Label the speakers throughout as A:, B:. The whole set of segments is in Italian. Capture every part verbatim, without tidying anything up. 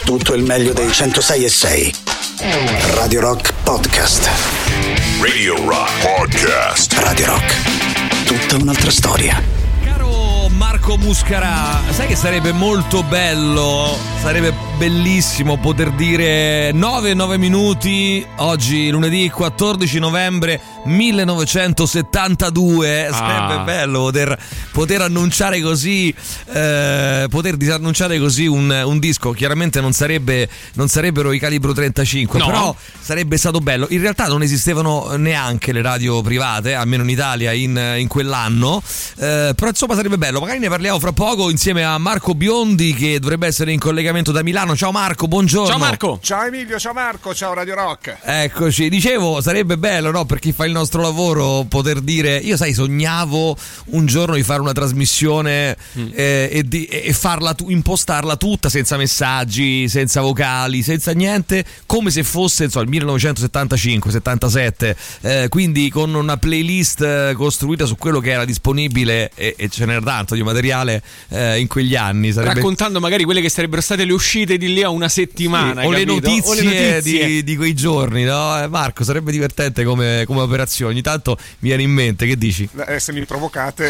A: tutto il meglio dei centosei e sei. Radio Rock Podcast.
B: Radio Rock Podcast.
A: Radio Rock, tutta un'altra storia.
C: Caro Marco Muscarà, sai che sarebbe molto bello, sarebbe bellissimo poter dire nove e nove minuti, oggi lunedì quattordici novembre millenovecentosettantadue, sarebbe ah. bello poter, poter annunciare così, eh, poter disannunciare così un, un disco. Chiaramente non sarebbe non sarebbero i Calibro trentacinque, no. Però sarebbe stato bello. In realtà non esistevano neanche le radio private, almeno in Italia in, in quell'anno, eh, però insomma sarebbe bello. Magari ne parliamo fra poco insieme a Marco Biondi, che dovrebbe essere in collegamento da Milano. Ciao Marco, buongiorno.
D: Ciao Marco. Ciao Emilio, ciao Marco, ciao Radio Rock.
C: Eccoci, dicevo, sarebbe bello, no, per chi fa il nostro lavoro poter dire, io sai sognavo un giorno di fare una trasmissione mm. eh, e, di, e farla tu, impostarla tutta senza messaggi, senza vocali, senza niente, come se fosse insomma, il millenovecentosettantacinque settantasette, eh, quindi con una playlist costruita su quello che era disponibile, e, e ce n'era tanto di materiale eh, in quegli anni. Sarebbe... Raccontando
D: magari quelle che sarebbero state le uscite di lì a una settimana,
C: sì, o, le notizie,
D: o le notizie
C: di, di quei giorni, no? Eh, Marco, sarebbe divertente come, come operazione. Ogni tanto mi viene in mente, che dici?
D: Eh, se mi provocate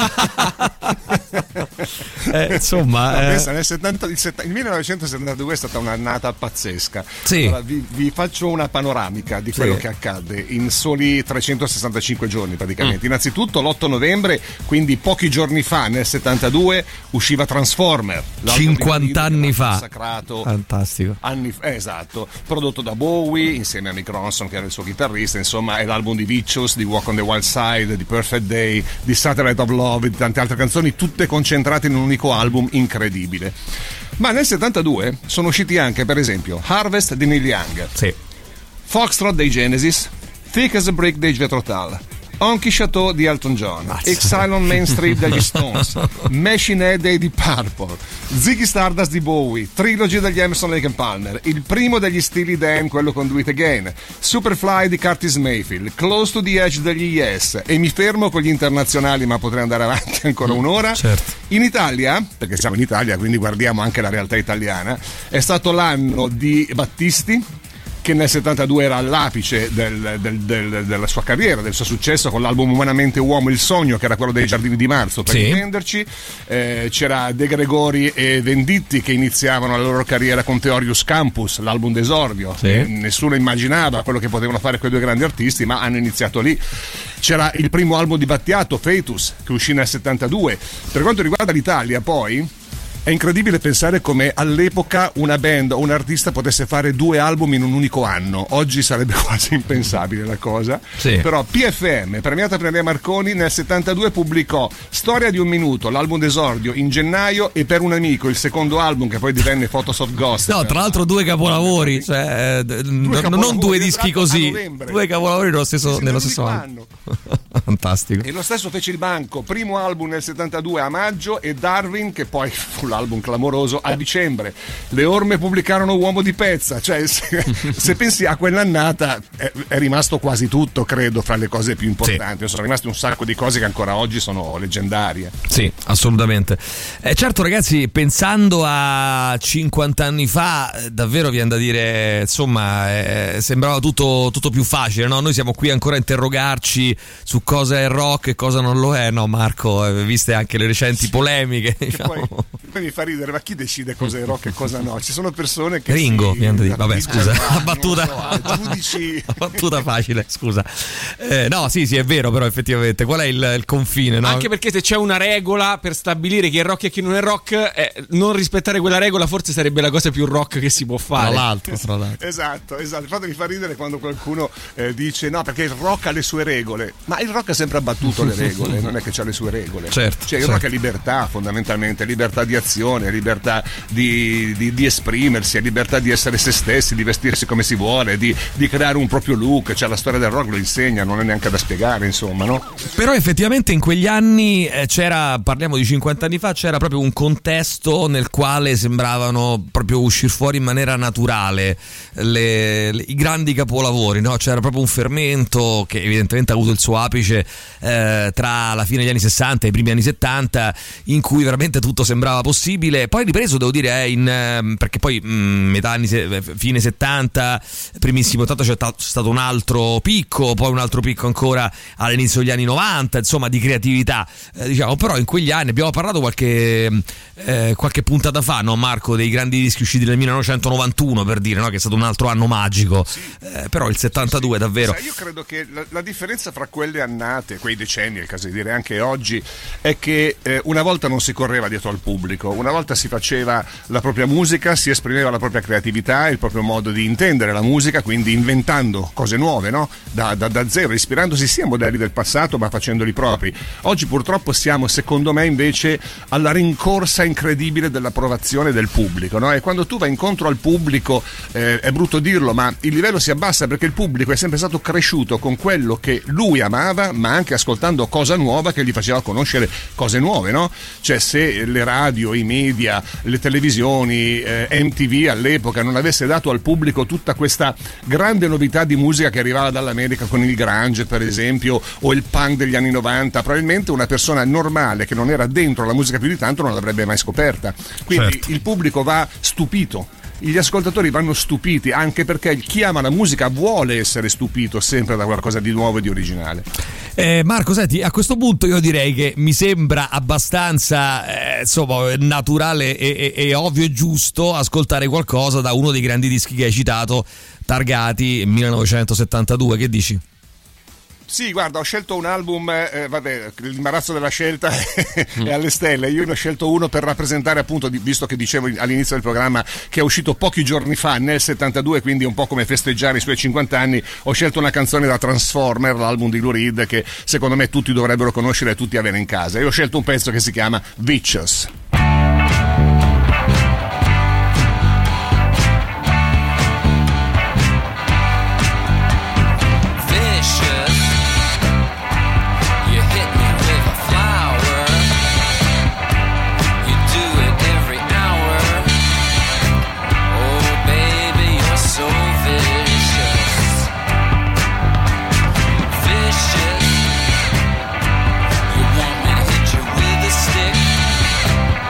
C: eh, insomma
D: no,
C: eh...
D: pensa, nel settanta, il, il millenovecentosettantadue è stata un'annata pazzesca.
C: Sì.
D: Allora, vi, vi faccio una panoramica di quello
C: sì.
D: che accadde in soli trecentosessantacinque giorni praticamente.
C: Mm.
D: Innanzitutto l'otto novembre, quindi pochi giorni fa, nel settantadue usciva Transformer,
C: cinquanta anni fa,
D: massacrato.
C: Fantastico.
D: Anni, eh, esatto, prodotto da Bowie insieme a Mick Ronson, che era il suo chitarrista. Insomma, è l'album di Vicious, di Walk on the Wild Side, di Perfect Day, di Satellite of Love e di tante altre canzoni, tutte concentrate in un unico album incredibile. Ma nel settantadue sono usciti anche, per esempio, Harvest di Neil Young,
C: sì.
D: Foxtrot dei Genesis, Thick as a Brick dei Jethro Tull, Honky Chateau di Elton John,
C: Mazza.
D: Exile on Main Street degli Stones, Machine Head dei Deep Purple, Ziggy Stardust di Bowie, Trilogy degli Emerson, Lake and Palmer, il primo degli Steely Dan, quello con Do It Again, Superfly di Curtis Mayfield, Close to the Edge degli Yes, e mi fermo con gli internazionali, ma potrei andare avanti ancora un'ora.
C: Certo.
D: In Italia, perché siamo in Italia, quindi guardiamo anche la realtà italiana, è stato l'anno di Battisti, che nel settantadue era all'apice del, del, del, della sua carriera, del suo successo, con l'album Umanamente Uomo, Il Sogno, che era quello dei Giardini di Marzo, per
C: sì.
D: intenderci. Eh, c'era De Gregori e Venditti che iniziavano la loro carriera con Theorius Campus, l'album d'esordio.
C: Sì.
D: Eh, nessuno immaginava quello che potevano fare quei due grandi artisti, ma hanno iniziato lì. C'era il primo album di Battiato, Fetus, che uscì nel settantadue. Per quanto riguarda l'Italia, poi, è incredibile pensare come all'epoca una band o un artista potesse fare due album in un unico anno. Oggi sarebbe quasi impensabile la cosa.
C: Sì.
D: Però P F M, premiata per Andrea Marconi, nel settantadue pubblicò Storia di un minuto, l'album d'esordio, in gennaio, e Per un amico, il secondo album, che poi divenne Photos of Ghost.
C: No, tra l'altro due capolavori, cioè, due n- capolavori non due dischi così, due capolavori nello stesso, nello stesso anno. Fantastico.
D: E lo stesso fece il Banco, primo album nel settantadue a maggio, e Darwin, che poi fu l'album clamoroso, a dicembre. Le Orme pubblicarono Uomo di Pezza. Cioè, se, se pensi a quell'annata, è, è rimasto quasi tutto, credo, fra le cose più importanti. Sì. Sono rimaste un sacco di cose che ancora oggi sono leggendarie.
C: Sì, assolutamente. Eh, certo, ragazzi, pensando a cinquanta anni fa, davvero viene da dire, insomma, eh, sembrava tutto, tutto più facile, no? Noi siamo qui ancora a interrogarci su cosa è rock e cosa non lo è, no Marco? Eh, viste anche le recenti polemiche, diciamo.
D: Poi, poi mi fa ridere, ma chi decide cosa è rock e cosa no? Ci sono persone che
C: Ringo,
D: si,
C: viene da dire. Vabbè, scusa,
D: ah,
C: battuta,
D: so, giudici.
C: battuta facile, scusa. Eh, no, sì, sì, è vero, però effettivamente qual è il, il confine, no?
E: Anche perché se c'è una regola per stabilire chi è rock e chi non è rock, eh, non rispettare quella regola forse sarebbe la cosa più rock che si può fare.
C: Tra l'altro, tra l'altro.
D: Esatto, esatto. Infatti mi fa ridere quando qualcuno eh, dice no, perché il rock ha le sue regole. Ma il rock ha sempre abbattuto le regole, non è che c'ha le sue regole.
C: Certo.
D: Cioè il
C: certo.
D: rock è libertà, fondamentalmente, libertà di azione, libertà di, di, di esprimersi, è libertà di essere se stessi, di vestirsi come si vuole, di, di creare un proprio look. Cioè la storia del rock lo insegna, non è neanche da spiegare, insomma, no?
C: Però effettivamente in quegli anni eh, c'era, parliamo di cinquanta anni fa, c'era proprio un contesto nel quale sembravano proprio uscire fuori in maniera naturale le, le, i grandi capolavori, no? C'era proprio un fermento che evidentemente ha avuto il suo apice eh, tra la fine degli anni sessanta e i primi anni settanta, in cui veramente tutto sembrava possibile. possibile. Poi ripreso, devo dire, eh, in, eh, perché poi mh, metà anni se, fine settanta, primissimo ottanta c'è, ta- c'è stato un altro picco, poi un altro picco ancora all'inizio degli anni novanta, insomma, di creatività, eh, diciamo. Però in quegli anni abbiamo parlato qualche eh, qualche puntata fa, no Marco, dei grandi dischi usciti nel millenovecentonovantuno, per dire, no, che è stato un altro anno magico. Sì. Eh, però il settantadue, sì, sì, davvero.
D: Sai, io credo che la, la differenza fra quelle annate, quei decenni, è il caso di dire anche oggi, è che eh, una volta non si correva dietro al pubblico, una volta si faceva la propria musica, si esprimeva la propria creatività, il proprio modo di intendere la musica, quindi inventando cose nuove, no? Da, da, da zero, ispirandosi sia a modelli del passato ma facendoli propri. Oggi purtroppo siamo, secondo me, invece alla rincorsa incredibile dell'approvazione del pubblico, no? E quando tu vai incontro al pubblico, eh, è brutto dirlo, ma il livello si abbassa, perché il pubblico è sempre stato cresciuto con quello che lui amava, ma anche ascoltando cosa nuova che gli faceva conoscere cose nuove, no? Cioè, se le radio, i media, le televisioni, eh, M T V all'epoca non avesse dato al pubblico tutta questa grande novità di musica che arrivava dall'America con il grunge, per esempio, o il punk degli anni novanta, probabilmente una persona normale che non era dentro la musica più di tanto non l'avrebbe mai scoperta. Quindi certo, il pubblico va stupito, gli ascoltatori vanno stupiti, anche perché chi ama la musica vuole essere stupito sempre da qualcosa di nuovo e di originale.
C: Eh, Marco, senti, a questo punto io direi che mi sembra abbastanza eh, insomma, naturale e, e, e ovvio e giusto ascoltare qualcosa da uno dei grandi dischi che hai citato, targati millenovecentosettantadue. Che dici?
D: Sì, guarda, ho scelto un album, eh, vabbè, l'imbarazzo della scelta è alle stelle. Io ne ho scelto uno per rappresentare, appunto, visto che dicevo all'inizio del programma che è uscito pochi giorni fa, nel settantadue, quindi un po' come festeggiare i suoi cinquanta anni, ho scelto una canzone da Transformer, l'album di Lou Reed, che secondo me tutti dovrebbero conoscere e tutti avere in casa. E ho scelto un pezzo che si chiama Vicious.
F: With a stick,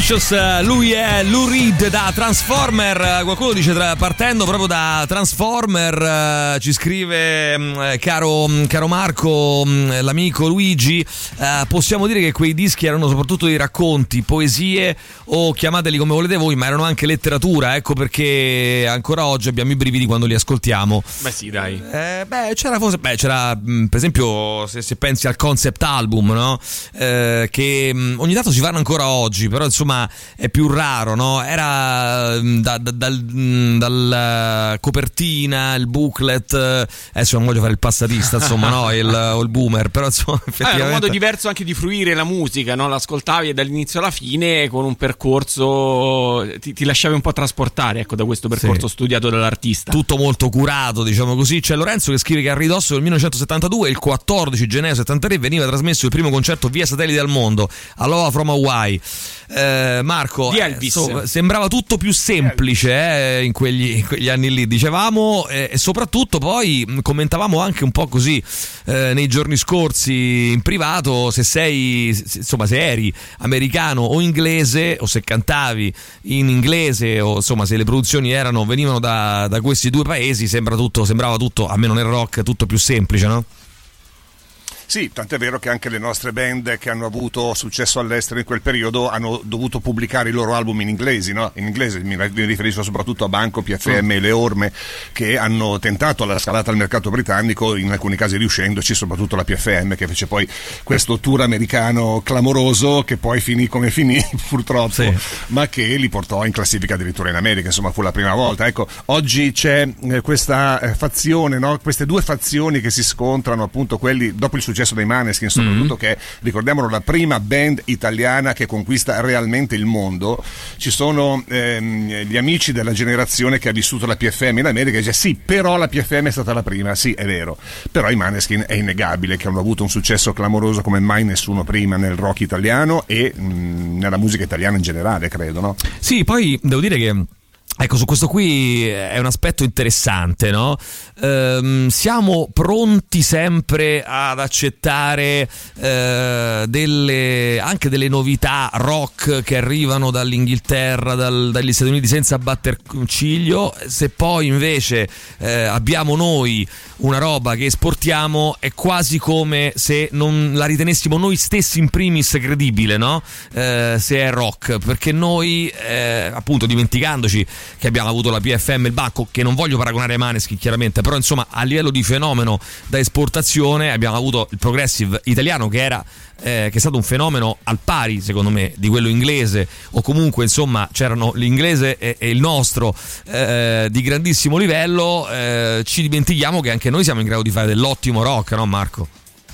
C: Vicious, lui è Lou Reed da Transformer. Qualcuno dice tra, partendo proprio da Transformer, uh, ci scrive um, caro, caro Marco, um, l'amico Luigi, uh, possiamo dire che quei dischi erano soprattutto dei racconti, poesie o chiamateli come volete voi, ma erano anche letteratura, ecco perché ancora oggi abbiamo i brividi quando li ascoltiamo.
E: Beh sì, dai.
C: Eh, beh, c'era forse, beh, c'era mh, per esempio se, se pensi al concept album, no? Eh, che mh, ogni tanto si fanno ancora oggi, però insomma è più raro, no? Era mh, da, da, dal, mh, dalla copertina, il booklet, eh, adesso non voglio fare il passatista, insomma, no? Il, o il boomer, però insomma effettivamente...
E: Ah, è un modo diverso anche di fruire la musica, no? L'ascoltavi dall'inizio alla fine con un percorso, ti, ti lasciavi un po' trasportare, ecco, da questo percorso sì. studiato dall'artista.
C: Tutto molto curato, diciamo così. C'è Lorenzo che scrive che a ridosso del millenovecentosettantadue, il quattordici gennaio settantatré, veniva trasmesso il primo concerto via satellite al mondo, Aloha from Hawaii. Eh, Marco, eh, so, sembrava tutto più semplice eh, in, quegli, in quegli anni lì, dicevamo, eh, e soprattutto poi commentavamo anche un po' così eh, nei giorni scorsi in privato se sei, se, insomma, se eri americano o inglese, o se cantavi in inglese, o insomma se le produzioni erano venivano da, da questi due paesi, sembra tutto, sembrava tutto, a meno nel rock, tutto più semplice, no?
D: Sì, tant'è vero che anche le nostre band che hanno avuto successo all'estero in quel periodo hanno dovuto pubblicare i loro album in inglese, no? In inglese mi riferisco soprattutto a Banco, P F M e Le Orme, che hanno tentato la scalata al mercato britannico, in alcuni casi riuscendoci, soprattutto la P F M che fece poi questo tour americano clamoroso che poi finì come finì purtroppo, sì. ma che li portò in classifica addirittura in America, insomma fu la prima volta. Ecco, oggi c'è eh, questa eh, fazione, no? Queste due fazioni che si scontrano, appunto quelli dopo il successo dei Maneskin, soprattutto, mm-hmm. che ricordiamolo la prima band italiana che conquista realmente il mondo. Ci sono ehm, gli amici della generazione che ha vissuto la P F M in America e dice sì, però la P F M è stata la prima, sì è vero, però i Maneskin è innegabile che hanno avuto un successo clamoroso come mai nessuno prima nel rock italiano e mh, nella musica italiana in generale, credo, no?
C: Sì, poi devo dire che ecco, su questo qui è un aspetto interessante, no? Ehm, siamo pronti sempre ad accettare eh, delle, anche delle novità rock che arrivano dall'Inghilterra, dal, dagli Stati Uniti senza batter ciglio, se poi invece eh, abbiamo noi una roba che esportiamo è quasi come se non la ritenessimo noi stessi in primis credibile, no? Eh, se è rock, perché noi eh, appunto dimenticandoci che abbiamo avuto la P F M, il Banco, che non voglio paragonare ai Maneskin chiaramente, però insomma a livello di fenomeno da esportazione abbiamo avuto il progressive italiano che era eh, che è stato un fenomeno al pari secondo me di quello inglese, o comunque insomma c'erano l'inglese e, e il nostro eh, di grandissimo livello. Eh, ci dimentichiamo che anche noi siamo in grado di fare dell'ottimo rock, no Marco?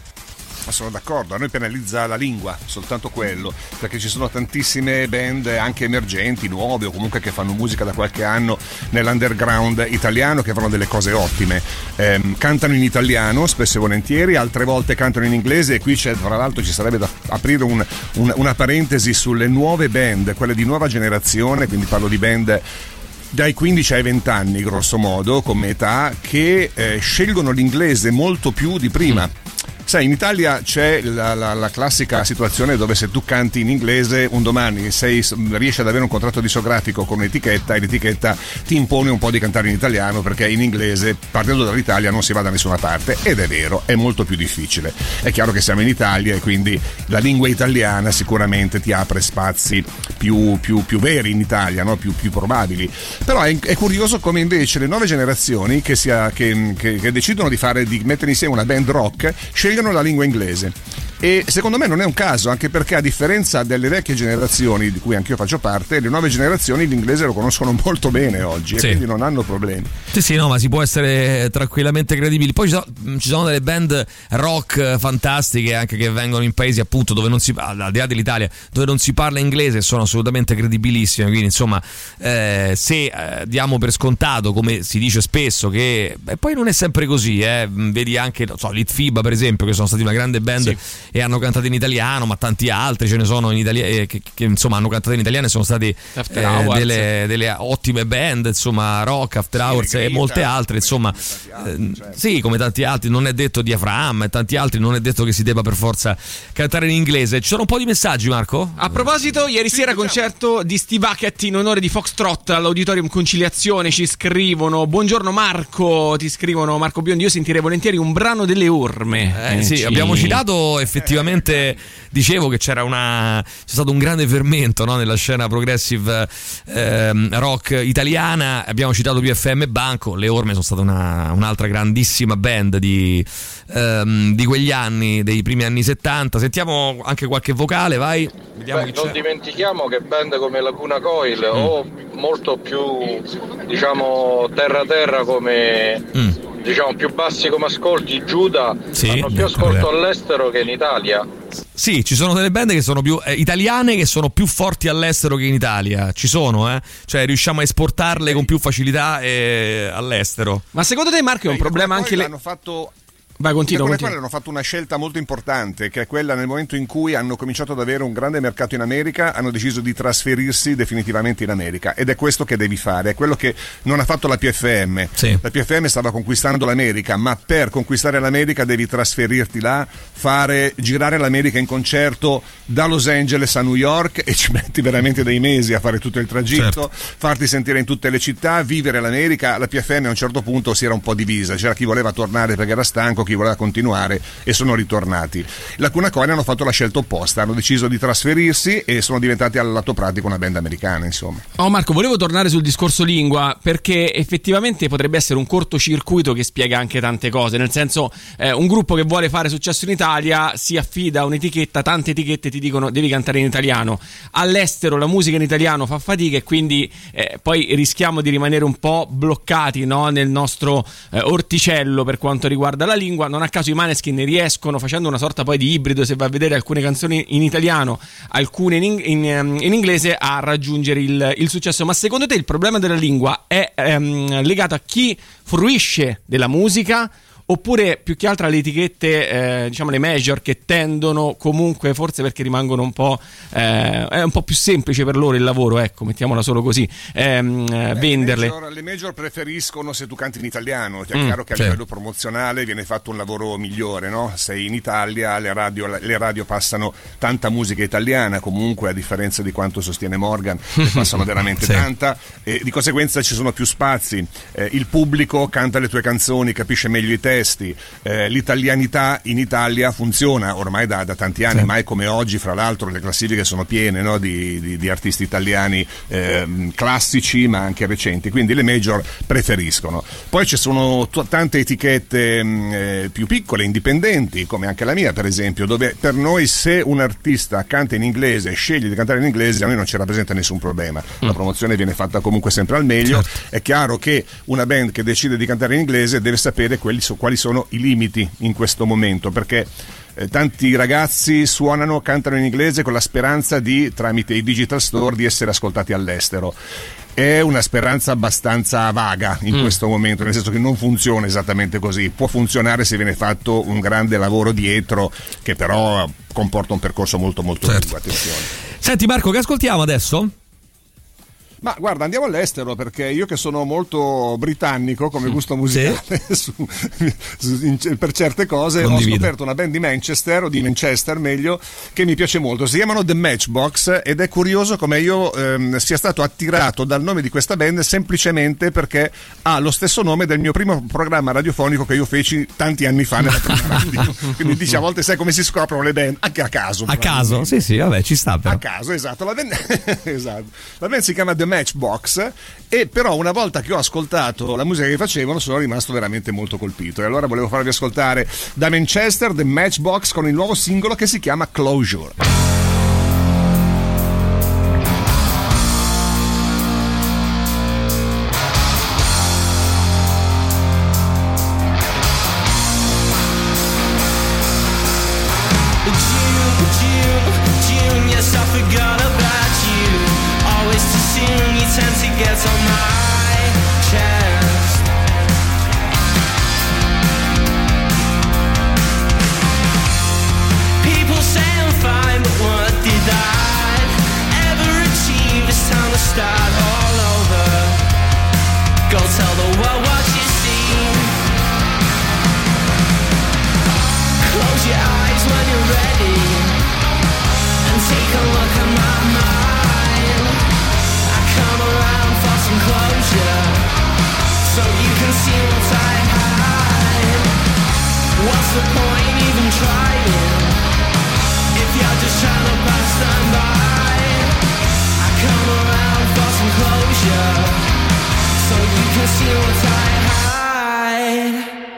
D: Ma sono d'accordo, a noi penalizza la lingua, soltanto quello, perché ci sono tantissime band anche emergenti, nuove o comunque che fanno musica da qualche anno nell'underground italiano che fanno delle cose ottime, ehm, cantano in italiano spesso e volentieri, altre volte cantano in inglese, e qui c'è, tra l'altro ci sarebbe da aprire un, un, una parentesi sulle nuove band, quelle di nuova generazione, quindi parlo di band dai quindici ai venti anni grosso modo come età, che eh, scelgono l'inglese molto più di prima. Sai, in Italia c'è la, la, la classica situazione dove se tu canti in inglese un domani sei, riesci ad avere un contratto discografico con un'etichetta e l'etichetta ti impone un po' di cantare in italiano, perché in inglese partendo dall'Italia non si va da nessuna parte, ed è vero, è molto più difficile. È chiaro che siamo in Italia e quindi la lingua italiana sicuramente ti apre spazi più, più, più veri in Italia, no? più, più probabili, però è, è curioso come invece le nuove generazioni che, sia, che, che, che decidono di fare di mettere insieme una band rock scelgono la lingua inglese. E secondo me non è un caso, anche perché a differenza delle vecchie generazioni di cui anch'io faccio parte, le nuove generazioni l'inglese lo conoscono molto bene oggi, sì. E quindi non hanno problemi.
C: Sì, sì, no, ma si può essere tranquillamente credibili. Poi ci sono, ci sono delle band rock fantastiche anche che vengono in paesi appunto dove non si parla, al di là dell'Italia, dove non si parla inglese, e sono assolutamente credibilissime. Quindi insomma, eh, se eh, diamo per scontato, come si dice spesso, che beh, poi non è sempre così, eh. Vedi anche, non so, Litfiba per esempio, che sono stati una grande band. Sì. e hanno cantato in italiano, ma tanti altri ce ne sono in Italia eh, che, che insomma hanno cantato in italiano e sono stati eh, delle, delle ottime band, insomma, Rock, After
D: sì,
C: Hours e molte altre, insomma, altri, certo. Sì, come tanti altri, non è detto Diaframma e tanti altri, non è detto che si debba per forza cantare in inglese. Ci sono un po' di messaggi, Marco?
E: A proposito, ieri sì, sera concerto di Steve Hackett in onore di Foxtrot all'Auditorium Conciliazione, ci scrivono: buongiorno Marco, ti scrivono Marco Biondi, io sentirei volentieri un brano delle Orme.
C: Eh, eh, sì, ci... abbiamo citato effettivamente, dicevo che c'era una c'è stato un grande fermento, no, nella scena progressive ehm, rock italiana. Abbiamo citato P F M Banco, le Orme sono stata una, un'altra grandissima band di, ehm, di quegli anni, dei primi anni settanta. Sentiamo anche qualche vocale, vai. Vediamo.
F: Beh,
C: chi
F: non
C: c'è.
F: dimentichiamo che band come Lacuna Coil mm. o molto più, diciamo, terra terra come mm. diciamo più bassi come ascolti, Giuda, sì, hanno più ascolto vabbè. all'estero che in Italia.
C: Sì, ci sono delle band che sono più eh, italiane, che sono più forti all'estero che in Italia. Ci sono, eh? Cioè riusciamo a esportarle con più facilità eh, all'estero.
E: Ma secondo te, Marco, è un problema anche le...
D: hanno fatto...
E: Vai, continua,
D: con le
E: continua.
D: quali hanno fatto una scelta molto importante, che è quella nel momento in cui hanno cominciato ad avere un grande mercato in America, hanno deciso di trasferirsi definitivamente in America, ed è questo che devi fare, è quello che non ha fatto la P F M. Sì. La P F M stava conquistando l'America, ma per conquistare l'America devi trasferirti là, fare girare l'America in concerto da Los Angeles a New York, e ci metti veramente dei mesi a fare tutto il tragitto, certo. farti sentire in tutte le città, vivere l'America. La P F M a un certo punto si era un po' divisa, c'era chi voleva tornare perché era stanco, chi voleva continuare, e sono ritornati. Lacuna Coil hanno fatto la scelta opposta, hanno deciso di trasferirsi e sono diventati al lato pratico una band americana, insomma.
E: Oh Marco, volevo tornare sul discorso lingua, perché effettivamente potrebbe essere un cortocircuito che spiega anche tante cose, nel senso eh, un gruppo che vuole fare successo in Italia si affida a un'etichetta, tante etichette ti dicono devi cantare in italiano, all'estero la musica in italiano fa fatica e quindi eh, poi rischiamo di rimanere un po' bloccati, no, nel nostro eh, orticello per quanto riguarda la lingua. Non a caso i Maneskin riescono, facendo una sorta poi di ibrido, se vai a vedere alcune canzoni in italiano, alcune in, in, in inglese, a raggiungere il, il successo. Ma secondo te il problema della lingua è ehm, legato a chi fruisce della musica, oppure più che altro alle etichette, eh, diciamo le major, che tendono comunque, forse perché rimangono un po' eh, è un po' più semplice per loro il lavoro, ecco, mettiamola solo così, ehm, Beh, venderle.
D: Le major, le major preferiscono se tu canti in italiano, è
E: mm,
D: chiaro che a
C: certo.
D: livello promozionale viene fatto un lavoro migliore, no? Sei in Italia, le radio, le radio passano tanta musica italiana, comunque, a differenza di quanto sostiene Morgan, ne passano veramente sì. tanta, e di conseguenza ci sono più spazi, eh, il pubblico canta le tue canzoni, capisce meglio i testi. Eh, l'italianità in Italia funziona ormai da, da tanti anni, sì. mai come oggi, fra l'altro le classifiche sono piene, no, di, di, di artisti italiani eh, classici ma anche recenti, quindi le major preferiscono. Poi ci sono t- tante etichette mh, eh, più piccole, indipendenti, come anche la mia per esempio, dove per noi se un artista canta in inglese, sceglie di cantare in inglese, a noi non ci rappresenta nessun problema, mm. la promozione viene fatta comunque sempre al meglio, certo. È chiaro che una band che decide di cantare in inglese deve sapere quelli su quali sono i limiti in questo momento, perché eh, tanti ragazzi suonano, cantano in inglese con la speranza di, tramite i digital store, di essere ascoltati all'estero. È una speranza abbastanza vaga in mm. questo momento, nel senso che non funziona esattamente così. Può funzionare se viene fatto un grande lavoro dietro, che però comporta un percorso molto molto
C: certo.
D: lungo. Attenzione.
C: Senti Marco, che ascoltiamo adesso?
D: Ma guarda, andiamo all'estero, perché io che sono molto britannico come gusto musicale sì. su, su, in, per certe cose, Condivido. Ho scoperto una band di Manchester, o di Manchester meglio, che mi piace molto. Si chiamano The Matchbox, ed è curioso come io ehm, sia stato attirato dal nome di questa band semplicemente perché ha lo stesso nome del mio primo programma radiofonico che io feci tanti anni fa nella prima radio. Quindi dici, a volte sai come si scoprono le band, anche a caso.
C: A caso, sì sì, vabbè, ci sta però.
D: A caso, esatto. La band, esatto. La band si chiama The Matchbox, e però una volta che ho ascoltato la musica che facevano sono rimasto veramente molto colpito, e allora volevo farvi ascoltare da Manchester The Matchbox con il nuovo singolo che si chiama Closure.
G: People see what I hide.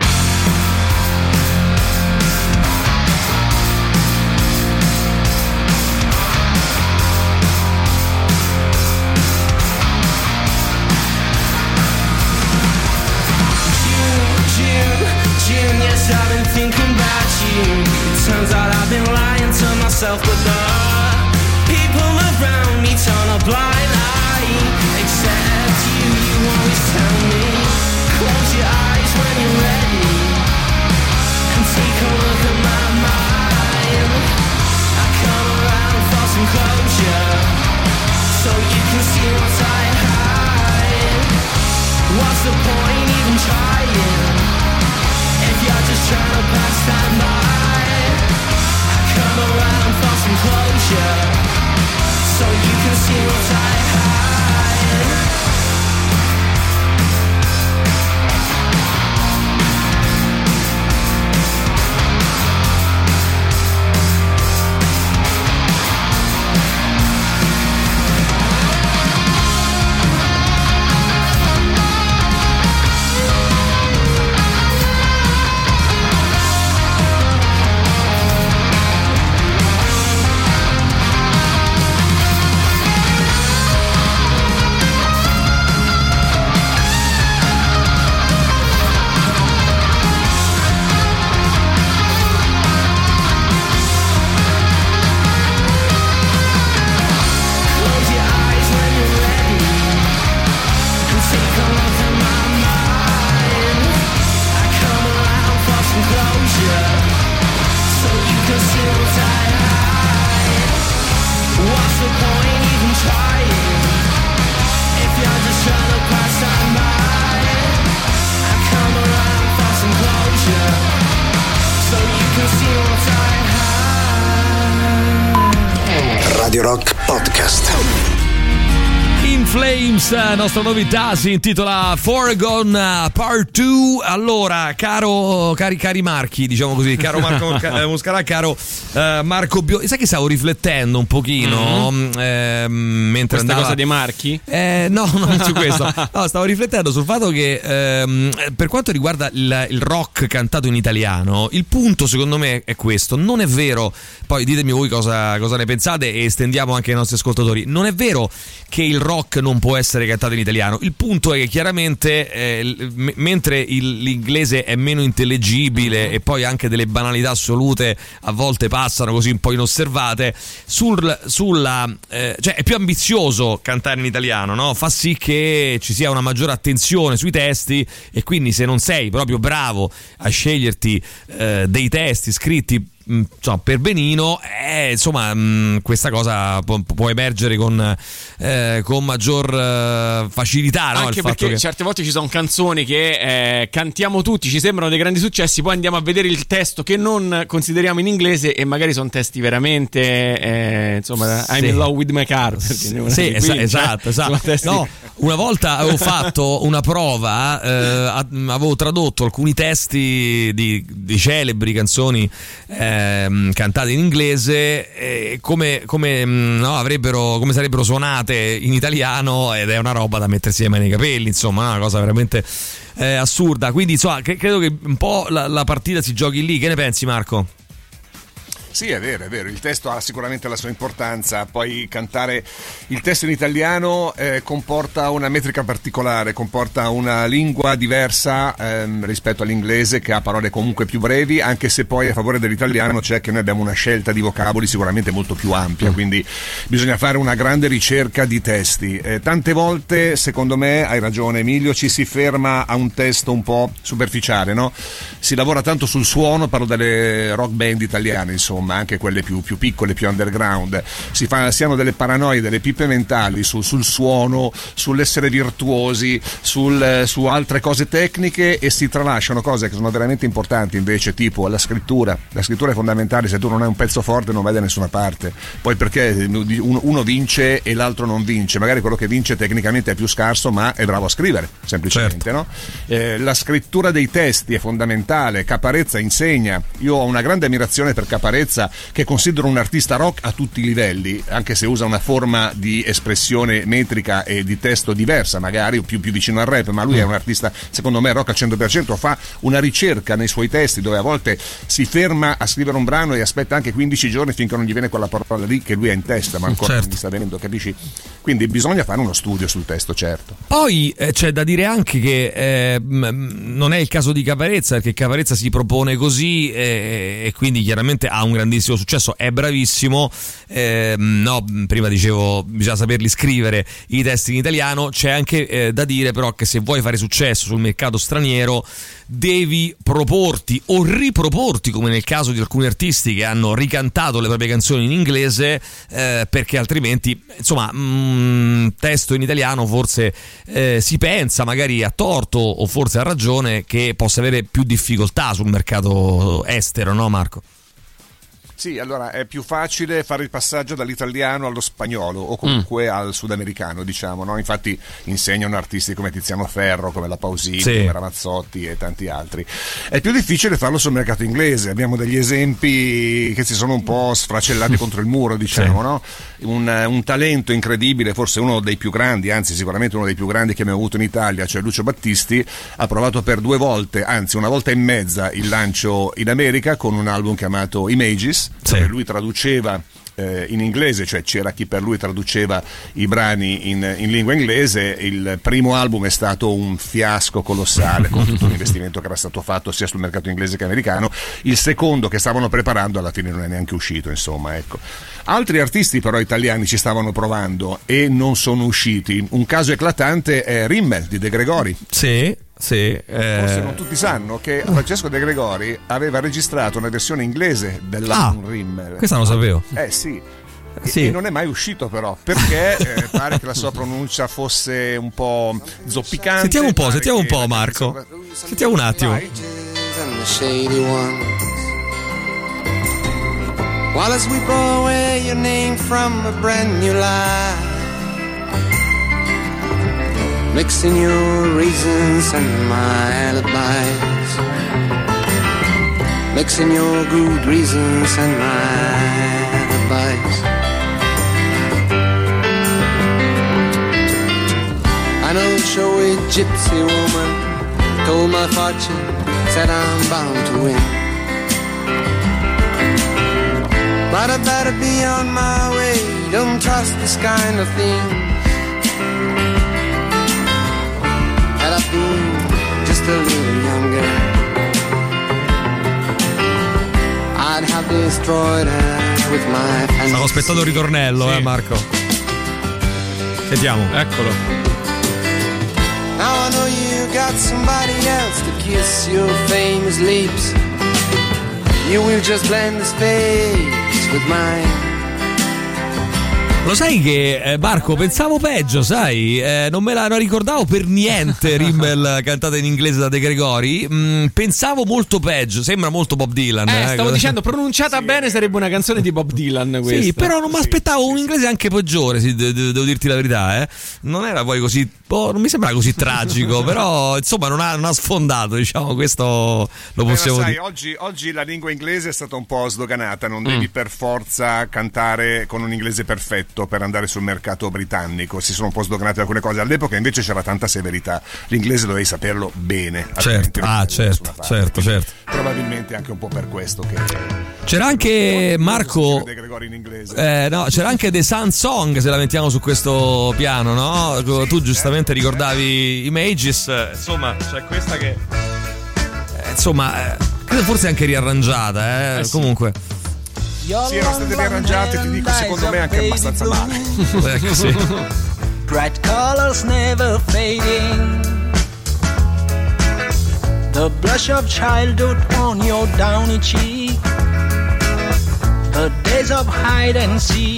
G: June, June, June, yes, I've been thinking about you. Turns out I've been lying to myself, but the people around me turn a blind eye. Except you, you always tell me, close your eyes when you're ready, and take a look at my mind. I come around for some closure, so you can see what I hide. What's the point even trying, if you're just trying to pass time by? Come around for some closure, so you can see what I hide.
A: Radio Rock Podcast.
C: In Flames, nostra novità, si intitola Foregone Part due. Allora, caro cari cari Marchi, diciamo così, caro Marco Muscarà, caro uh, Marco Bio, sai che stavo riflettendo un pochino mm-hmm. eh, mentre
E: questa
C: andava
E: cosa dei Marchi?
C: Eh, no, non su questo. No, stavo riflettendo sul fatto che ehm, per quanto riguarda il, il rock cantato in italiano, il punto secondo me è questo: non è vero, poi ditemi voi cosa, cosa ne pensate e estendiamo anche ai nostri ascoltatori, non è vero che il rock non può essere cantato in italiano. Il punto è che chiaramente eh, m- mentre il, l'inglese è meno intellegibile e poi anche delle banalità assolute a volte passano così un po' inosservate, sul, sulla eh, cioè è più ambizioso cantare in italiano, no? Fa sì che ci sia una maggiore attenzione sui testi, e quindi se non sei proprio bravo a sceglierti eh, dei testi scritti insomma, per benino, eh, insomma mh, questa cosa può, può emergere con, eh, con maggior eh, facilità, no?
E: Anche
C: il
E: perché
C: che...
E: certe volte ci sono canzoni che eh, cantiamo tutti, ci sembrano dei grandi successi, poi andiamo a vedere il testo che non consideriamo in inglese e magari sono testi veramente eh, insomma sì. I'm in love with my car,
C: sì, sì es- quindi, esatto, cioè, esatto. Testi... no, una volta avevo fatto una prova, eh, avevo tradotto alcuni testi di, di celebri canzoni eh, cantate in inglese, eh, come, come, no, avrebbero, come sarebbero suonate in italiano, ed è una roba da mettersi le mani nei capelli, insomma, una cosa veramente eh, assurda. Quindi insomma, credo che un po' la, la partita si giochi lì. Che ne pensi, Marco?
D: Sì, è vero, è vero, il testo ha sicuramente la sua importanza, poi cantare il testo in italiano eh, comporta una metrica particolare, comporta una lingua diversa ehm, rispetto all'inglese, che ha parole comunque più brevi, anche se poi a favore dell'italiano c'è che noi abbiamo una scelta di vocaboli sicuramente molto più ampia, quindi bisogna fare una grande ricerca di testi. Eh, tante volte, secondo me, hai ragione Emilio, ci si ferma a un testo un po' superficiale, no? Si lavora tanto sul suono, parlo delle rock band italiane, insomma, ma anche quelle più, più piccole, più underground, si, fa, si hanno delle paranoie, delle pippe mentali su, sul suono, sull'essere virtuosi, sul, su altre cose tecniche, e si tralasciano cose che sono veramente importanti invece, tipo la scrittura. La scrittura è fondamentale, se tu non hai un pezzo forte non vai da nessuna parte, poi perché uno vince e l'altro non vince, magari quello che vince tecnicamente è più scarso ma è bravo a scrivere, semplicemente, certo. No? Eh, la scrittura dei testi è fondamentale. Caparezza insegna, io ho una grande ammirazione per Caparezza, Caparezza, che considero un artista rock a tutti i livelli, anche se usa una forma di espressione metrica e di testo diversa, magari più, più vicino al rap, ma lui è un artista, secondo me, rock al cento per cento, fa una ricerca nei suoi testi dove a volte si ferma a scrivere un brano e aspetta anche quindici giorni finché non gli viene quella parola lì che lui ha in testa, ma ancora certo. non gli sta venendo, capisci? Quindi bisogna fare uno studio sul testo, certo.
C: Poi eh, c'è da dire anche che eh, non è il caso di Caparezza, perché Caparezza si propone così eh, e quindi chiaramente ha un grandissimo successo, è bravissimo, eh, no, prima dicevo bisogna saperli scrivere i testi in italiano. C'è anche eh, da dire però che se vuoi fare successo sul mercato straniero devi proporti o riproporti, come nel caso di alcuni artisti che hanno ricantato le proprie canzoni in inglese, eh, perché altrimenti insomma mh, testo in italiano forse eh, si pensa, magari a torto o forse a ragione, che possa avere più difficoltà sul mercato estero, no Marco?
D: Sì, allora è più facile fare il passaggio dall'italiano allo spagnolo o comunque mm. al sudamericano, diciamo, no? Infatti insegnano artisti come Tiziano Ferro, come La Pausini, sì. come Ramazzotti e tanti altri. È più difficile farlo sul mercato inglese, abbiamo degli esempi che si sono un po' sfracellati contro il muro, diciamo, sì. no? Un, un talento incredibile, forse uno dei più grandi, anzi sicuramente uno dei più grandi che abbiamo avuto in Italia, cioè Lucio Battisti, ha provato per due volte, anzi una volta e mezza, il lancio in America con un album chiamato Images, sì. dove lui traduceva eh, in inglese, cioè c'era chi per lui traduceva i brani in, in lingua inglese. Il primo album è stato un fiasco colossale con tutto l'investimento che era stato fatto sia sul mercato inglese che americano. Il secondo che stavano preparando alla fine non è neanche uscito, insomma, ecco. Altri artisti però italiani ci stavano provando e non sono usciti. Un caso eclatante è Rimmel di De Gregori.
C: Sì. Sì, eh...
D: forse non tutti sanno che Francesco De Gregori aveva registrato una versione inglese dell'album ah, Rimmel.
C: Questa non lo sapevo.
D: Eh sì.
C: Sì.
D: E non è mai uscito però, perché eh, pare che la sua pronuncia fosse un po' zoppicante.
C: Sentiamo un po', sentiamo un po' Marco. Sentiamo un attimo.
H: While as we blow away your name from a brand new life, mixing your reasons and my alibis, mixing your good reasons and my alibis. An old showy gypsy woman told my fortune, said I'm bound to win, but I better be on my way, don't trust this kind of thing. Had I been just a little younger, I'd have destroyed her with my fantasy.
C: Stavo aspettando il ritornello, sì. eh Marco. Sentiamo.
E: Eccolo.
H: Now I know you got somebody else to kiss your famous lips. You will just blend this face with mine.
C: Lo sai che eh, Marco, pensavo peggio, sai, eh, non me la non ricordavo per niente Rimmel cantata in inglese da De Gregori. Mm, pensavo molto peggio, sembra molto Bob Dylan.
E: Eh,
C: eh
E: stavo dicendo, pronunciata sì. bene sarebbe una canzone di Bob Dylan questa.
C: Sì, però non mi aspettavo
D: sì,
C: un inglese sì. anche peggiore, sì, de- de- devo dirti la verità, eh. Non era poi così, oh, non mi sembra così tragico, però insomma non ha, non ha sfondato, diciamo, questo lo possiamo
D: sai,
C: dire.
D: Oggi, oggi la lingua inglese è stata un po' sdoganata, non devi mm. per forza cantare con un inglese perfetto per andare sul mercato britannico, si sono un po' sdoganate alcune cose. All'epoca invece c'era tanta severità, l'inglese dovevi saperlo bene.
C: Certo, ah, certo, certo, certo.
D: Probabilmente anche un po' per questo che
C: c'era anche Marco
D: De Gregori in inglese.
C: Eh, no, c'era anche The Sun Song, se la mettiamo su questo piano, no? Sì, tu giustamente eh, ricordavi eh. Images, insomma, c'è questa che eh, insomma, eh, credo forse anche riarrangiata, eh, eh sì. Comunque
D: sì, erano state riarrangiate, ti dico, secondo me anche abbastanza male.
C: Ecco, sì.
G: Bright colors never fading, the blush of childhood on your downy cheek, the days of hide and seek,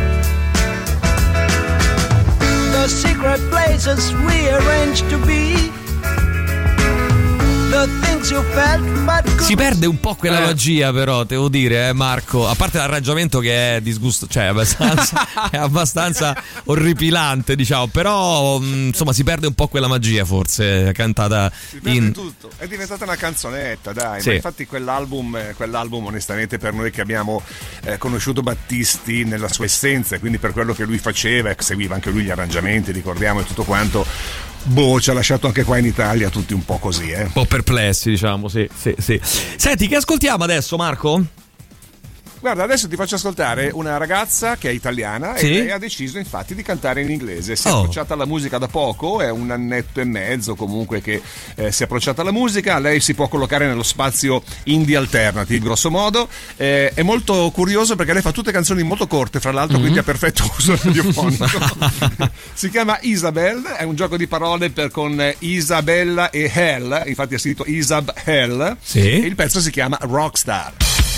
G: the secret places rearranged to be, the things
H: things you felt but couldn't.
C: Si perde un po' quella
E: Eh.
C: magia, però, devo dire, eh, Marco. A parte l'arrangiamento che è disgusto, cioè è abbastanza, è abbastanza orripilante, diciamo. Però, mh, insomma, si perde un po' quella magia, forse, cantata
D: Si perde
C: in.
D: tutto. È diventata una canzonetta, dai.
C: Sì.
D: Ma infatti quell'album, eh, quell'album, onestamente, per noi che abbiamo eh, conosciuto Battisti nella sua essenza, e quindi per quello che lui faceva, e seguiva anche lui gli arrangiamenti, ricordiamo, e tutto quanto. Boh, ci ha lasciato anche qua in Italia tutti un po' così, eh.
C: Un po' perplessi, diciamo, sì, sì, sì. Senti, che ascoltiamo adesso, Marco?
D: Guarda, adesso ti faccio ascoltare una ragazza che è italiana
C: Sì?
D: e lei ha deciso infatti di cantare in inglese. Si è
C: Oh.
D: approcciata alla musica da poco, è un annetto e mezzo comunque che eh, si è approcciata alla musica. Lei si può collocare nello spazio indie alternative, grosso modo. Eh, è molto curioso perché lei fa tutte canzoni molto corte, fra l'altro,
C: Mm-hmm.
D: quindi ha perfetto uso radiofonico. Si chiama Isabel, è un gioco di parole per con Isabella e Hell, infatti è scritto Isab Hell.
C: Sì.
D: E il pezzo si chiama Rockstar.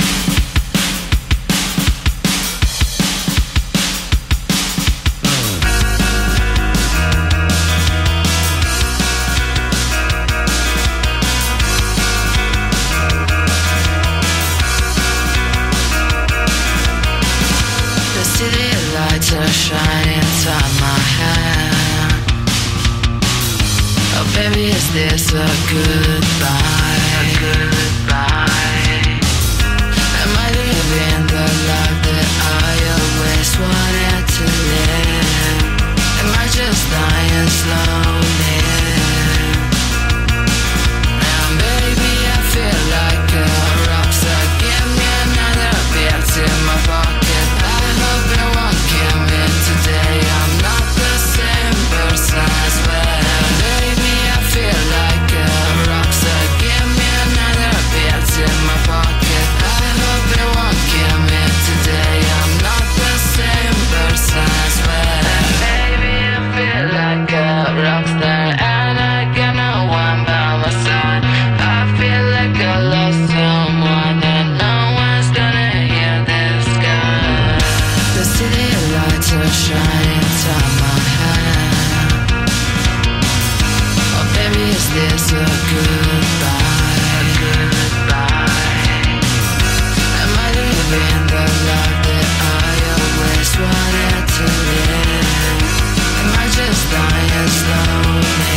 I: The city lights are shining inside my head. Oh baby, is this a goodbye? A goodbye. Am I living the life that I always wanted to live? Am I just dying slowly? And baby, I feel like a rockstar. Give me another beat in my pocket. I hope you won't kill me today. I'm not the same person as well. Baby, I feel like a rockstar. Give me another beat in my pocket. I hope you won't kill me today. I'm not the same person as well. Baby, I feel like a rockstar, and I got no one by my side. I feel like I lost someone, and no one's gonna hear this guy. The city lights are shining inside my head. Oh baby, is this a goodbye? A goodbye. Am I living the life that I always wanted to live? Am I just dying slowly?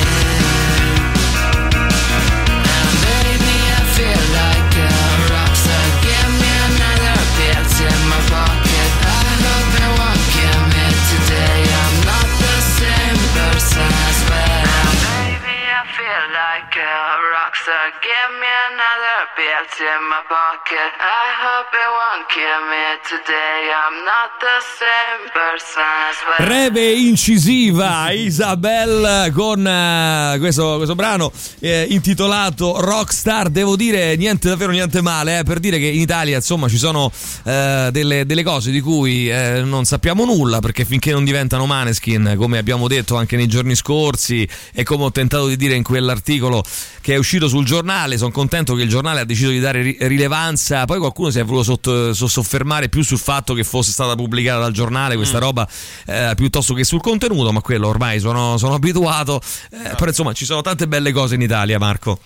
I: And baby, I feel like a rockstar. Give me another beat in my pocket. I hope you won't kill me today. I'm not the same person as well. Baby, I feel like a rockstar. Give me another beat in my pocket. I hope you won't kill me today. I'm not the same person as well.
C: Breve incisiva Isabel con eh, questo, questo brano eh, intitolato Rockstar. Devo dire niente, davvero niente male, eh, per dire che in Italia insomma ci sono eh, delle, delle cose di cui eh, non sappiamo nulla, perché finché non diventano Maneskin, come abbiamo detto anche nei giorni scorsi e come ho tentato di dire in quell'articolo che è uscito sul giornale, sono contento che il giornale ha deciso di dare ri- rilevanza. Poi qualcuno si è voluto sotto, so- soffermare più sul fatto che fosse stata pubblicata dal giornale questa roba eh, piuttosto che sul contenuto, ma quello ormai sono, sono abituato. Eh, però insomma ci sono tante belle cose in Italia, Marco.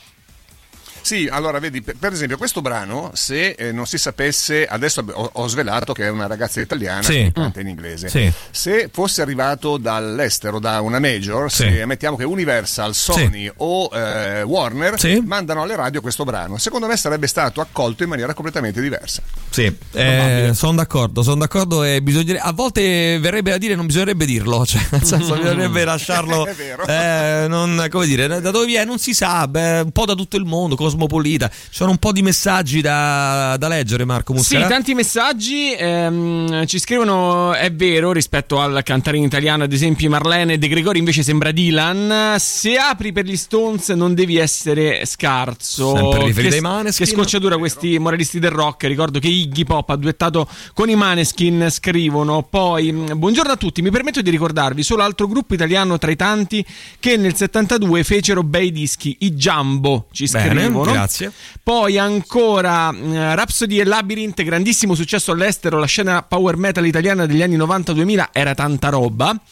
D: Sì, allora vedi, per per esempio questo brano, se eh, non si sapesse, adesso ho, ho svelato che è una ragazza italiana
C: Sì.
D: che canta in inglese.
C: Sì.
D: Se fosse arrivato dall'estero, da una major,
C: Sì.
D: se mettiamo che Universal, Sony
C: Sì.
D: o eh, Warner
C: Sì.
D: mandano alle radio questo brano, secondo me sarebbe stato accolto in maniera completamente diversa.
C: Sì, eh, sono d'accordo, sono d'accordo e bisognerebbe, a volte verrebbe da dire non bisognerebbe dirlo, cioè nel senso bisognerebbe lasciarlo,
D: È vero.
C: eh, non, come dire, da dove viene non si sa, beh, un po' da tutto il mondo, cosmopolita, ci sono un po' di messaggi da, da leggere, Marco Muscara.
E: Sì, tanti messaggi ehm, ci scrivono, è vero, rispetto al cantare in italiano, ad esempio Marlene De Gregori invece sembra Dylan. Se apri per gli Stones non devi essere scarso.
C: Sempre riferito
E: che,
C: ai Maneskin.
E: che scocciatura questi moralisti del rock. Ricordo che Iggy Pop ha duettato con i Maneskin, scrivono. Poi, buongiorno a tutti, mi permetto di ricordarvi solo altro gruppo italiano tra i tanti che nel settantadue fecero bei dischi, i Jumbo, ci
C: Bene,
E: scrivono.
C: grazie.
E: Poi ancora uh, Rhapsody e Labyrinth, grandissimo successo all'estero, la scena power metal italiana degli anni novanta duemila era tanta roba.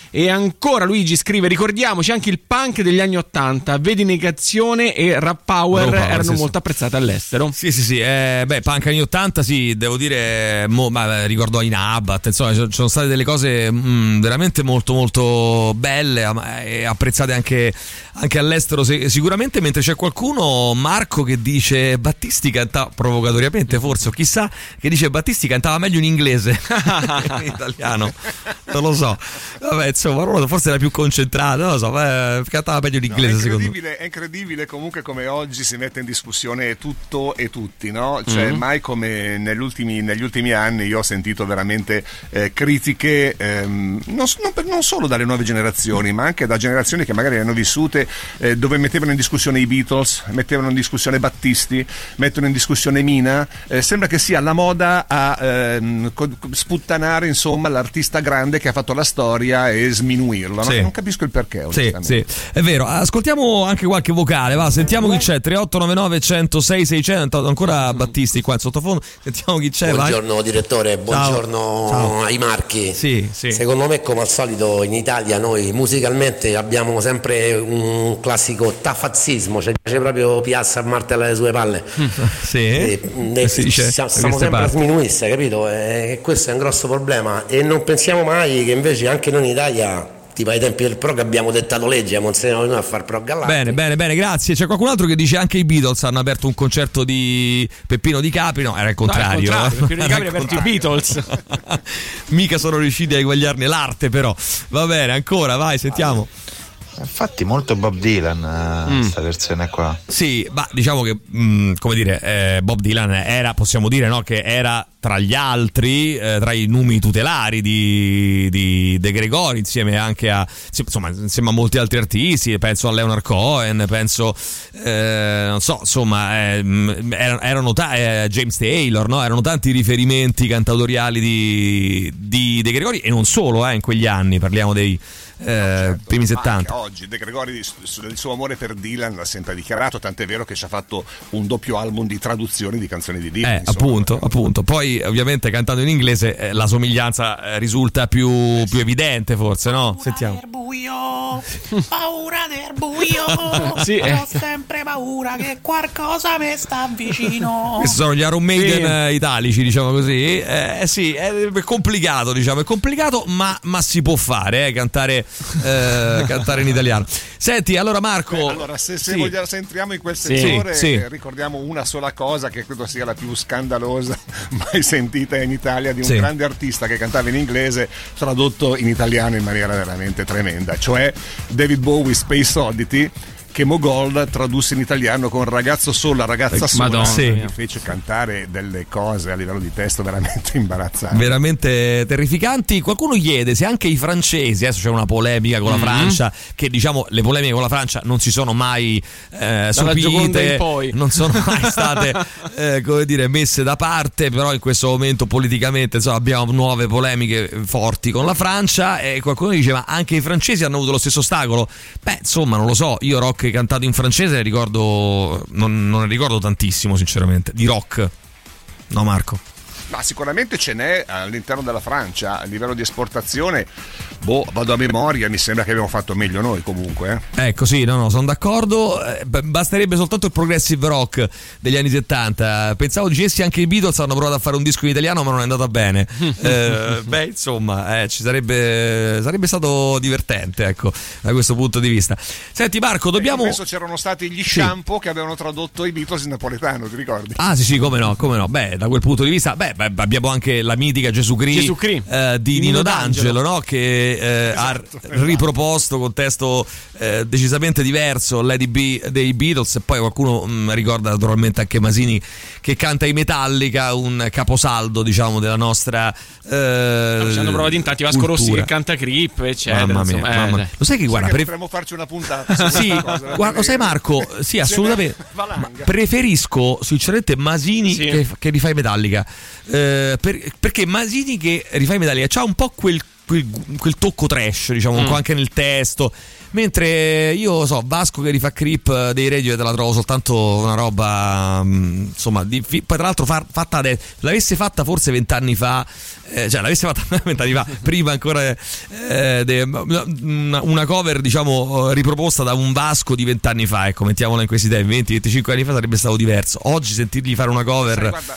E: E ancora Luigi scrive: ricordiamoci anche il punk degli anni ottanta, vedi Negazione e Rap Power,
C: Power
E: erano
C: sì,
E: molto
C: sì.
E: apprezzate all'estero.
C: Sì, sì, sì. Eh, beh, punk anni ottanta, sì, devo dire, mo, ma ricordo in Abbat, insomma, ci sono state delle cose mh, veramente molto, molto belle e apprezzate anche, anche all'estero, sicuramente. Mentre c'è qualcuno, Marco, che dice Battisti cantava provocatoriamente, forse, o chissà, che dice Battisti cantava meglio in inglese che in italiano. Non lo so. Vabbè, insomma, forse era più concentrato, non lo so, beh, cantava meglio in inglese,
D: no, è
C: secondo
D: me. È incredibile comunque come oggi si mette in discussione tutto e tutti, no? Cioè, mm-hmm. mai come negli ultimi, negli ultimi anni io ho sentito veramente eh, critiche ehm, non, non, non solo dalle nuove generazioni, ma anche da generazioni che magari hanno vissute eh, dove mettevano in discussione i Beatles, mettevano in discussione Battisti, mettono in discussione Mina. Eh, sembra che sia la moda a ehm, sputtanare, insomma, l'artista grande che ha fatto la storia e sminuirlo.
C: Sì.
D: No? Non capisco il perché.
C: Sì, sì, è vero. Ascoltiamo anche qualche vocale, va, sentiamo chi c'è. tre otto nove nove uno zero sei sei zero zero, ancora Battisti qua in sottofondo, sentiamo chi c'è.
J: Buongiorno
C: vai.
J: direttore, buongiorno
C: Ciao.
J: ai Marchi.
C: Sì, sì.
J: Secondo me, come al solito in Italia noi musicalmente abbiamo sempre un classico tafazzismo, cioè c'è proprio Piazza a martella alle sue palle.
C: Sì,
J: e, e,
C: si dice,
J: stiamo sempre parti. a sminuirsi, capito? E questo è un grosso problema e non pensiamo mai che invece anche noi in Italia, tipo ai tempi del prog, abbiamo dettato legge, abbiamo insegnato noi a far prog all'altro.
C: Bene, bene, bene, grazie. C'è qualcun altro che dice anche i Beatles hanno aperto un concerto di Peppino Di Capri. No, era il contrario.
E: No, il contrario. Peppino Di Capri ha aperto i Beatles.
C: Mica sono riusciti a eguagliarne l'arte, però. Va bene, ancora, vai, sentiamo.
K: Infatti molto Bob Dylan questa mm. versione qua.
C: Sì, ma diciamo che mh, come dire, eh, Bob Dylan era, possiamo dire, no, che era tra gli altri, eh, tra i numi tutelari di, di De Gregori, insieme anche a, insomma, insieme a molti altri artisti. Penso a Leonard Cohen, penso eh, non so, insomma, eh, erano, erano ta- eh, James Taylor, no? Erano tanti riferimenti cantautoriali di, di De Gregori, e non solo, eh, in quegli anni, parliamo dei Eh, certo, primi settanta.
D: Oggi De Gregori del suo amore per Dylan l'ha sempre dichiarato, tant'è vero che ci ha fatto un doppio album di traduzioni di canzoni di Dylan.
C: Eh, appunto, appunto. Poi ovviamente cantando in inglese eh, la somiglianza eh, risulta più, eh, più evidente, forse, no?
L: Paura
C: Sentiamo.
L: del buio, paura del buio.
C: Sì, eh.
L: Ho sempre paura che qualcosa mi sta vicino.
C: Questi sono gli Iron Maiden sì. italici, diciamo così. Eh, sì, è complicato, diciamo, è complicato, ma, ma si può fare, eh, cantare Eh, cantare in italiano. Senti, allora Marco,
D: Beh, allora se, se,
C: sì.
D: vogliamo, se entriamo in quel
C: Sì,
D: settore
C: sì.
D: eh, ricordiamo una sola cosa che credo sia la più scandalosa mai sentita in Italia, di un
C: Sì.
D: grande artista che cantava in inglese tradotto in italiano in maniera veramente tremenda, cioè David Bowie, Space Oddity, che Mogol tradusse in italiano con Ragazzo sola, ragazza sola.
C: Madonna, sì.
D: Mi fece cantare delle cose a livello di testo veramente imbarazzanti,
C: veramente terrificanti. Qualcuno chiede se anche i francesi, adesso c'è una polemica con la
E: Mm-hmm.
C: Francia, che diciamo le polemiche con la Francia non si sono mai eh, sopite, non sono mai state eh, come dire, messe da parte, però in questo momento politicamente, insomma, abbiamo nuove polemiche forti con la Francia, e qualcuno diceva anche i francesi hanno avuto lo stesso ostacolo. Beh, insomma, non lo so, io rock cantato in francese ne ricordo, non, non ne ricordo tantissimo, sinceramente, di rock. No, Marco?
D: Ma sicuramente ce n'è all'interno della Francia. A livello di esportazione, boh, vado a memoria, mi sembra che abbiamo fatto meglio noi comunque. Eh.
C: Ecco, sì, no, no, sono d'accordo. Eh, basterebbe soltanto il progressive rock degli anni settanta. Pensavo dicessi anche i Beatles hanno provato a fare un disco in italiano, ma non è andata bene. eh, beh, insomma, eh, ci sarebbe sarebbe stato divertente, ecco, da questo punto di vista. Senti, Marco, dobbiamo.
D: Penso c'erano stati gli
C: Sì.
D: Shampoo che avevano tradotto i Beatles in napoletano, ti ricordi?
C: Ah, sì, sì, come no, come no. Beh, da quel punto di vista, beh, beh abbiamo anche la mitica Gesù Cristo
E: Gesù Cri.
C: eh, di Nino,
E: Nino
C: D'Angelo,
E: D'Angelo.
C: no? Che eh,
D: Esatto,
C: ha
D: esatto.
C: riproposto con testo eh, decisamente diverso Lady B dei Beatles, e poi qualcuno mh, ricorda naturalmente anche Masini che canta i Metallica, un caposaldo, diciamo, della nostra eh,
E: Ci hanno provato in tanti, Vasco Rossi
C: cultura.
E: che canta Creep, eccetera.
C: Mamma mia,
E: insomma, eh,
C: mamma mia. Lo sai che guarda,
D: Sai che
C: pre-
D: potremmo farci una puntata su
C: sì,
D: questa cosa,
C: guarda, lo sai Marco, sì, assolutamente.
D: Valanga.
C: Preferisco sinceramente Masini
E: Sì.
C: che, che rifà i Metallica, eh, per- perché Masini che rifà i Metallica c'ha un po' quel, quel, quel tocco trash, diciamo,
E: Mm.
C: anche nel testo. Mentre io so, Vasco che rifà Creep dei Radiohead la trovo soltanto una roba, insomma, di, poi tra l'altro fa, fatta adesso, l'avesse fatta forse vent'anni fa, eh, cioè l'avesse fatta vent'anni fa, prima ancora eh, de, una, una cover diciamo riproposta da un Vasco di vent'anni fa, ecco, mettiamola in questi tempi, venti venticinque anni fa sarebbe stato diverso. Oggi sentirgli fare una cover...
D: Sai, guarda,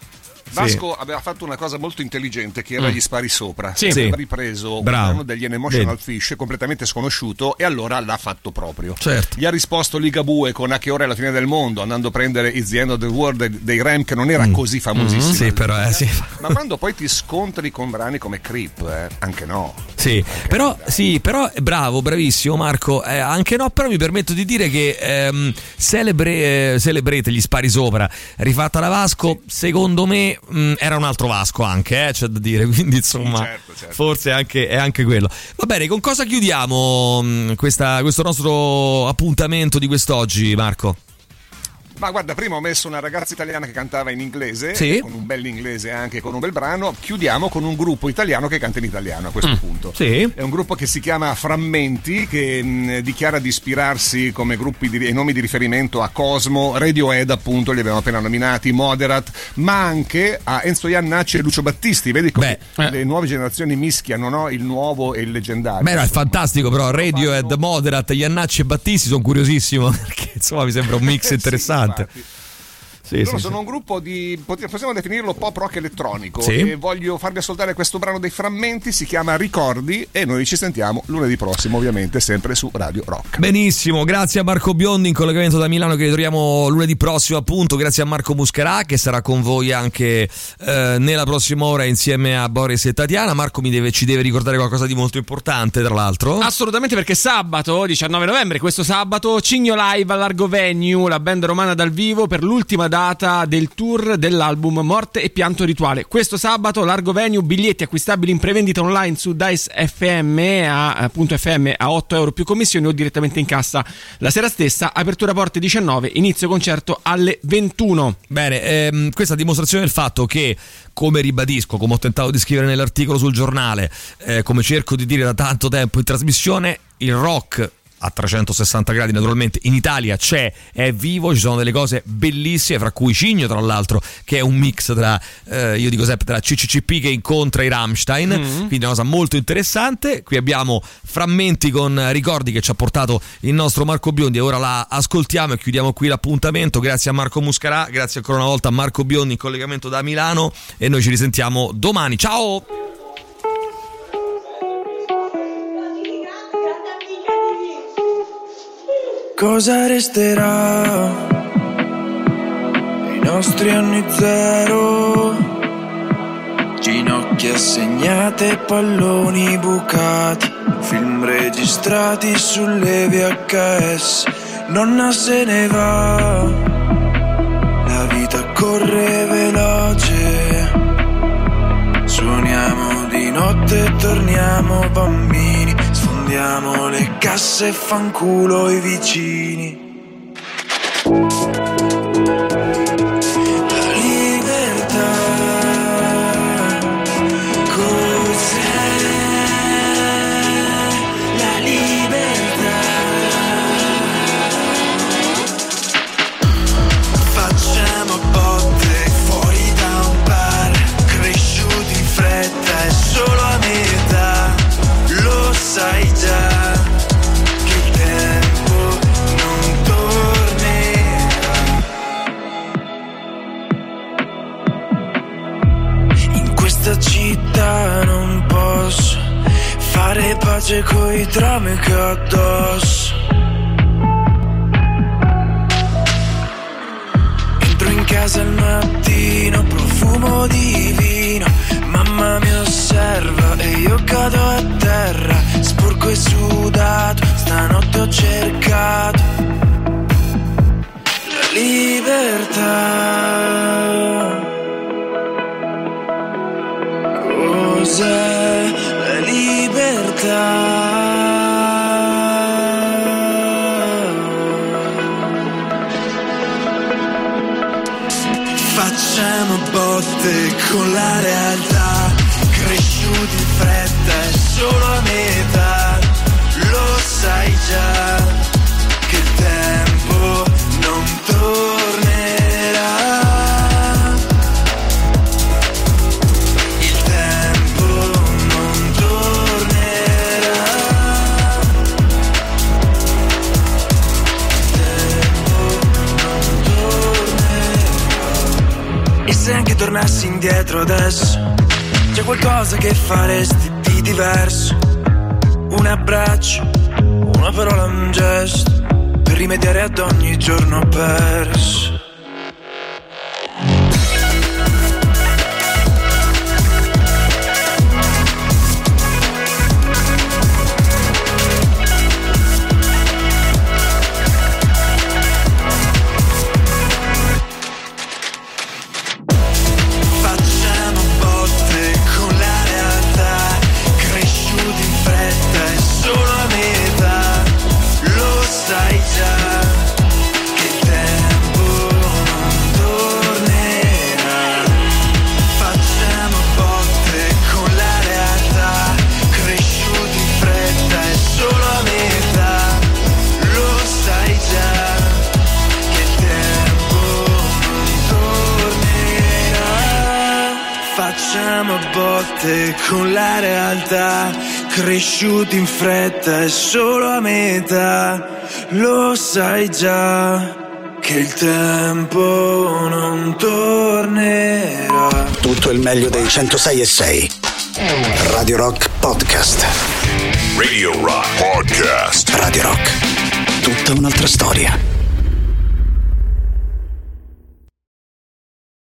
D: Vasco
C: sì.
D: aveva fatto una cosa molto intelligente che era
C: Mm.
D: gli spari sopra.
C: Sì.
D: Aveva
C: Sì.
D: ripreso
C: Bravo.
D: un brano degli Unemotional
C: Vedi.
D: Fish completamente sconosciuto e allora l'ha fatto proprio.
C: Certo.
D: Gli ha risposto Ligabue con A che ora è la fine del mondo, andando a prendere It's the End of the World dei Ram, che non era
C: Mm.
D: così famosissimo.
C: Mm, sì, però, eh, sì.
D: Ma quando poi ti scontri con brani come Creep, eh, anche no.
C: Sì, però, sì, però bravo, bravissimo Marco, eh, anche no, però mi permetto di dire che ehm, celebre, eh, Celebrate, gli spari sopra, rifatta da Vasco, secondo me mh, era un altro Vasco anche, eh, c'è da dire, quindi insomma,
D: Sì, certo, certo.
C: forse anche, è anche quello. Va bene, con cosa chiudiamo mh, questa, questo nostro appuntamento di quest'oggi, Marco?
D: Ma guarda, prima ho messo una ragazza italiana che cantava in inglese,
C: Sì.
D: con un bel inglese anche, con un bel brano. Chiudiamo con un gruppo italiano che canta in italiano a questo
C: Mm.
D: punto.
C: Sì.
D: È un gruppo che si chiama Frammenti, che mh, dichiara di ispirarsi come gruppi di, e nomi di riferimento a Cosmo, Radiohead appunto, li abbiamo appena nominati, Moderat, ma anche a Enzo Iannacci e Lucio Battisti. Vedi come
C: Beh,
D: le nuove generazioni mischiano, no? Il nuovo e il leggendario.
C: Beh, no, è fantastico, però Radiohead, Moderat, Iannacci e Battisti, sono curiosissimo perché insomma mi sembra un mix
D: Sì,
C: interessante. Sì,
D: Loro
C: sì,
D: sono
C: sì.
D: un gruppo di, possiamo definirlo pop rock elettronico,
C: Sì.
D: e voglio farvi ascoltare questo brano dei Frammenti, si chiama Ricordi, e noi ci sentiamo lunedì prossimo, ovviamente sempre su Radio Rock.
C: Benissimo, grazie a Marco Biondi in collegamento da Milano, che ritroviamo lunedì prossimo appunto, grazie a Marco Muscarà che sarà con voi anche eh, nella prossima ora insieme a Boris e Tatiana. Marco mi deve, ci deve ricordare qualcosa di molto importante, tra l'altro.
E: Assolutamente, perché sabato diciannove novembre, questo sabato, Cigno Live a Largo Venue, la band romana dal vivo per l'ultima data del tour dell'album Morte e Pianto Rituale. Questo sabato Largo Venue, biglietti acquistabili in prevendita online su Dice F M a, appunto F M a otto euro più commissioni o direttamente in cassa la sera stessa. Apertura porte diciannove, inizio concerto alle ventuno.
C: Bene, ehm, questa dimostrazione del fatto che, come ribadisco, come ho tentato di scrivere nell'articolo sul giornale, eh, come cerco di dire da tanto tempo in trasmissione, il rock a trecentosessanta gradi naturalmente in Italia c'è, è vivo, ci sono delle cose bellissime, fra cui Cigno tra l'altro, che è un mix tra eh, io dico sempre tra C C C P che incontra i Rammstein, mm-hmm. quindi una cosa molto interessante. Qui abbiamo Frammenti con Ricordi che ci ha portato il nostro Marco Biondi, e ora la ascoltiamo e chiudiamo qui l'appuntamento. Grazie a Marco Muscarà, grazie ancora una volta a Marco Biondi in collegamento da Milano, e noi ci risentiamo domani, ciao!
M: Cosa resterà dei nostri anni zero? Ginocchia segnate, palloni bucati, film registrati sulle V H S. Nonna se ne va, la vita corre veloce. Suoniamo di notte e torniamo bambini, sfondiamo le casse e fanculo i vicini. La libertà, cos'è? La libertà. Facciamo botte fuori da un bar, cresciuti in fretta e solo a metà. Lo sai già che il tempo non tornerà. In questa città non posso fare pace coi drammi che ho addosso. Entro in casa al mattino, profumo di vino. Mamma mi osserva e io cado a terra, sporco e sudato, stanotte ho cercato la libertà. Cos'è la libertà? Facciamo botte con la realtà, cresciuti in fretta e solo a metà. Lo sai già che il tempo non tornerà. Il tempo non tornerà. Il tempo non tornerà. E se anche tornassi indietro adesso, c'è qualcosa che faresti di diverso? Un abbraccio, una parola, un gesto, per rimediare ad ogni giorno perso. Facciamo botte con la realtà, cresciuti in fretta e solo a metà. Lo sai già che il tempo non tornerà. Facciamo botte con la realtà, cresciuti in fretta e solo a metà. Lo sai già che il tempo non tornerà. Facciamo botte con la realtà, cresciuti in fretta e solo a metà. Lo sai già che il tempo non tornerà.
A: Tutto il meglio dei centosei e sei. Radio Rock Podcast.
B: Radio Rock Podcast.
A: Radio Rock. Tutta un'altra storia.